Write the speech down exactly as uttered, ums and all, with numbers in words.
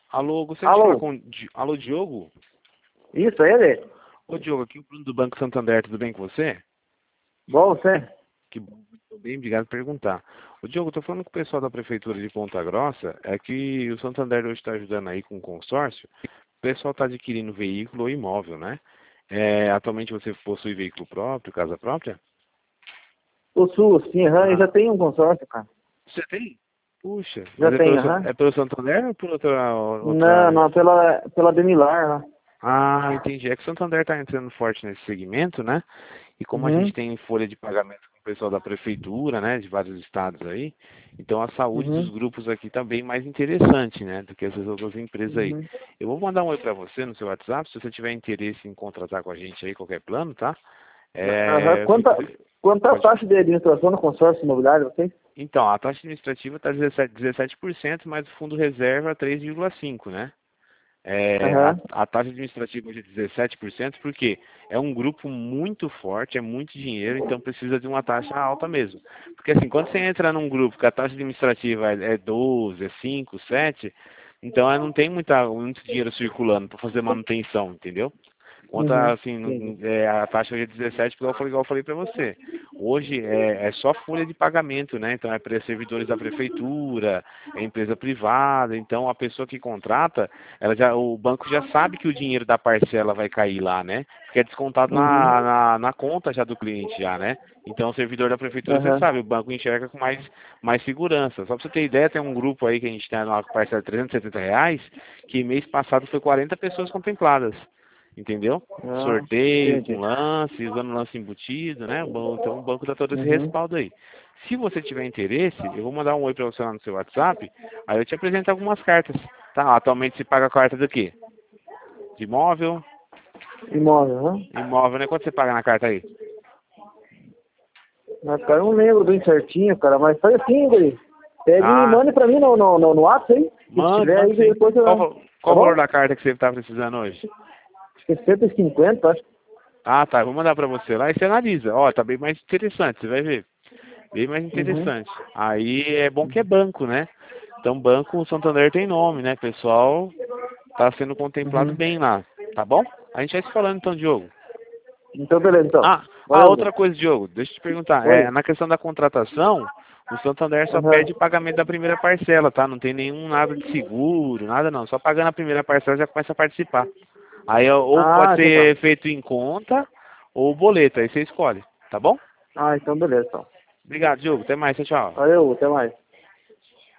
Alô, gostaria de falar Alô? com... Di- Alô, Diogo? Isso, é ele? Ô, Diogo, aqui é o Bruno do Banco Santander, tudo bem com você? Bom, você? Que bom, muito bem, obrigado por perguntar. Ô, Diogo, eu tô falando com o pessoal da Prefeitura de Ponta Grossa, é que o Santander hoje está ajudando aí com o consórcio, o pessoal está adquirindo veículo ou imóvel, né? É, atualmente você possui veículo próprio, casa própria? Possuo, sim, aham, eu Ah, já tenho um consórcio, cara. você tem? Puxa, Já mas é pelo, tenho, San- aham. é pelo Santander ou por outra, Não, outra... não, pela, pela Demilar, lá. Ah, entendi. É que o Santander está entrando forte nesse segmento, né? E como a gente Uhum, tem folha de pagamento com o pessoal da prefeitura, né, de vários estados aí, então a saúde dos uhum, grupos aqui está bem mais interessante, né, do que essas outras empresas aí. uhum. Eu vou mandar um oi para você no seu WhatsApp, se você tiver interesse em contratar com a gente aí, qualquer plano, tá? Aham, É, eu fico... quanta, quanta Pode... taxa de administração no consórcio imobiliário, você? Então, a taxa administrativa está dezessete por cento, mas o fundo reserva três vírgula cinco por cento, né? É, a, Aham, a taxa administrativa hoje é dezessete por cento porque é um grupo muito forte, é muito dinheiro, então precisa de uma taxa alta mesmo. Porque assim, quando você entra num grupo que a taxa administrativa é é doze, é cinco, sete, então é, não tem muita, muito dinheiro circulando para fazer manutenção, entendeu? Conta uhum, assim, entendi. não- é, a taxa hoje é dezessete, igual eu falei, igual eu falei para você. Hoje é, é só folha de pagamento, né? Então é para servidores da prefeitura, é empresa privada. Então a pessoa que contrata, ela já, o banco já sabe que o dinheiro da parcela vai cair lá, né? Porque é descontado Uhum, na, na, na conta já do cliente já, né? Então o servidor da prefeitura, você aham. sabe, o banco enxerga com mais, mais segurança. Só para você ter ideia, tem um grupo aí que a gente tem uma parcela de trezentos e setenta reais, que mês passado foi quarenta pessoas contempladas. Entendeu? Ah, Sorteio com entendi. lance, usando lance embutido, né? O ban- Então o banco dá todo esse Uhum. respaldo aí. Se você tiver interesse, eu vou mandar um oi para você lá no seu WhatsApp, aí eu te apresento algumas cartas. Tá? Atualmente se paga a carta do quê? De imóvel? Imóvel, aham. Imóvel, né? Quanto você paga na carta aí? Mas, cara, eu não lembro bem certinho, cara, mas faz assim, guri. Pega e Ah, mande pra mim no, no, no, no WhatsApp aí. Se mande, tiver aí, mande sim. depois eu... Qual, val- Tá qual o valor bom? da carta que você está precisando hoje? Acho que é cento e cinquenta, acho. Ah, tá. Vou mandar para você lá e você analisa. Ó, tá bem mais interessante, você vai ver. Bem mais Uhum. interessante. Aí é bom que é banco, né? Então, banco, o Santander tem nome, né? Pessoal, tá sendo contemplado Uhum. bem lá, tá bom? A gente vai se falando então, Diogo. Então, beleza, então. Ah, a Valeu, outra Bruno. coisa, Diogo, deixa eu te perguntar. É, Oi. na questão da contratação, o Santander só Aham. pede pagamento da primeira parcela, tá? Não tem nenhum nada de seguro, nada não. Só pagando a primeira parcela já começa a participar. Aí ó, ou pode Ah, então tá. ser feito em conta ou boleto, aí você escolhe, tá bom? Ah, então beleza, então. Obrigado, Diogo. Até mais, tchau, tchau. Valeu, até mais.